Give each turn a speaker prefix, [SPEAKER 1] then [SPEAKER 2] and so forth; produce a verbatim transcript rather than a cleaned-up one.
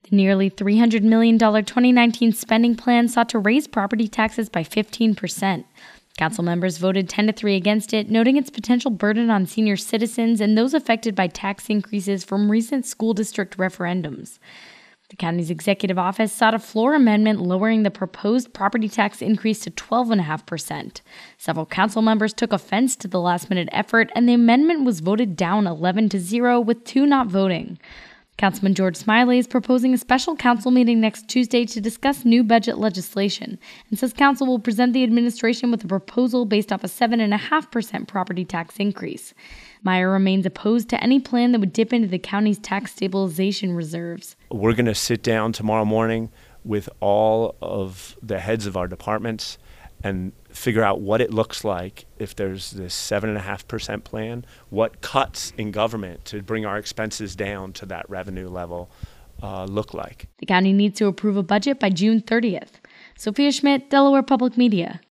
[SPEAKER 1] The nearly three hundred million dollars twenty nineteen spending plan sought to raise property taxes by fifteen percent. Council members voted ten to three against it, noting its potential burden on senior citizens and those affected by tax increases from recent school district referendums. The county's executive office sought a floor amendment lowering the proposed property tax increase to twelve point five percent. Several council members took offense to the last-minute effort, and the amendment was voted down eleven to zero, with two not voting. Councilman George Smiley is proposing a special council meeting next Tuesday to discuss new budget legislation and says council will present the administration with a proposal based off a seven point five percent property tax increase. Meyer remains opposed to any plan that would dip into the county's tax stabilization reserves.
[SPEAKER 2] We're going to sit down tomorrow morning with all of the heads of our departments and figure out what it looks like if there's this seven point five percent plan, what cuts in government to bring our expenses down to that revenue level uh, look like.
[SPEAKER 1] The county needs to approve a budget by June thirtieth. Sophia Schmidt, Delaware Public Media.